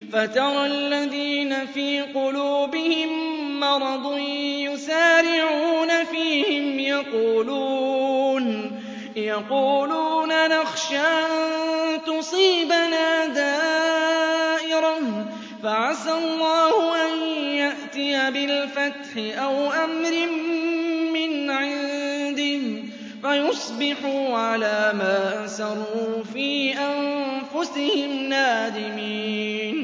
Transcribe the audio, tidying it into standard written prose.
فَتَرَى الَّذِينَ فِي قُلُوبِهِم مَّرَضٌ يُسَارِعُونَ فِيهِمْ يَقُولُونَ نَخْشَىٰ أَن تُصِيبَنَا دَائِرَةٌ فَعَسَى اللَّهُ أَن يَأْتِيَ بِالْفَتْحِ أَوْ أَمْرٍ مِّنْ عِندِهِ فَيُصْبِحُوا عَلَىٰ مَا أَسَرُّوا فِي أَنفُسِهِمْ نَادِمِينَ